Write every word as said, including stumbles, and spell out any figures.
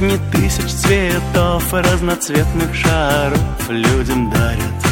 Сотни тысяч цветов и разноцветных шаров людям дарят